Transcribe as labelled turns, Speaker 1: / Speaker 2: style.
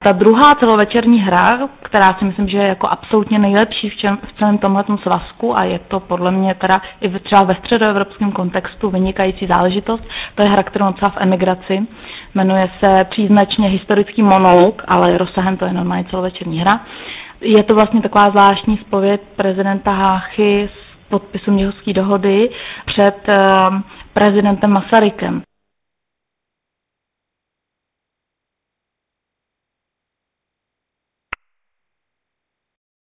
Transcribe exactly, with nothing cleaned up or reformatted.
Speaker 1: Ta druhá celovečerní hra, která si myslím, že je jako absolutně nejlepší v, čem, v celém tomhletom svazku a je to podle mě teda i třeba ve středoevropském kontextu vynikající záležitost, to je hra, kterou napsala v emigraci. Jmenuje se příznačně Historický monolog, ale rozsahem to je normálně celovečerní hra. Je to vlastně taková zvláštní zpověď prezidenta Háchy z podpisu Mnichovské dohody před uh, prezidentem Masarykem.